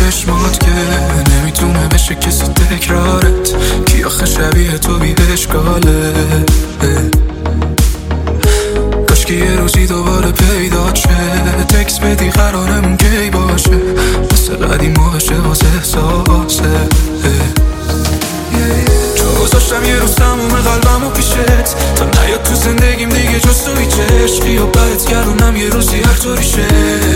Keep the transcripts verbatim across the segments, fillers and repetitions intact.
چشمات که نمیتونه بشه کسی تکرارت، کی آخه شبیه تو بی اشکاله. کاش که یه روزی دوباره پیدا شه، تکس بدی قرارمون کی باشه، مثل قدیم باشه واسه احساسه. چون گذاشتم یه روز تموم قلبمو پیشت، تا نیاد تو زندگیم دیگه جز تو هیچ عشقی، و برات گردونم یه روزی هر طوری شه.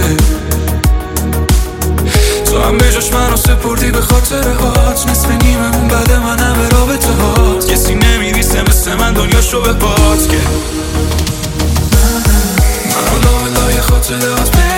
تو هم به جاش منو سپردی به خاطر هات، نصف نیممون بعد من همه رابطه هات، کسی نمیریسه مثل من دنیاشو به باد که من لای لای خاطرات